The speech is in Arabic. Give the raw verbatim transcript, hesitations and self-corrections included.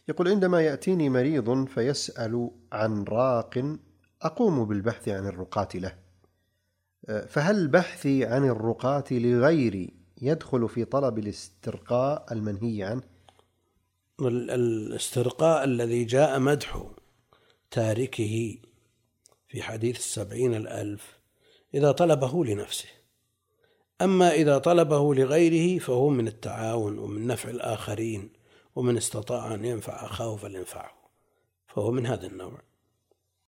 يقول: عندما يأتيني مريض فيسأل عن راق أقوم بالبحث عن الرقاة له، فهل بحثي عن الرقاة لغيري يدخل في طلب الاسترقاء المنهي عنه؟ الاسترقاء الذي جاء مدح تاركه في حديث السبعين الألف إذا طلبه لنفسه، أما إذا طلبه لغيره فهو من التعاون ومن نفع الآخرين، ومن استطاع أن ينفع أخاه فلينفعه، فهو من هذا النوع.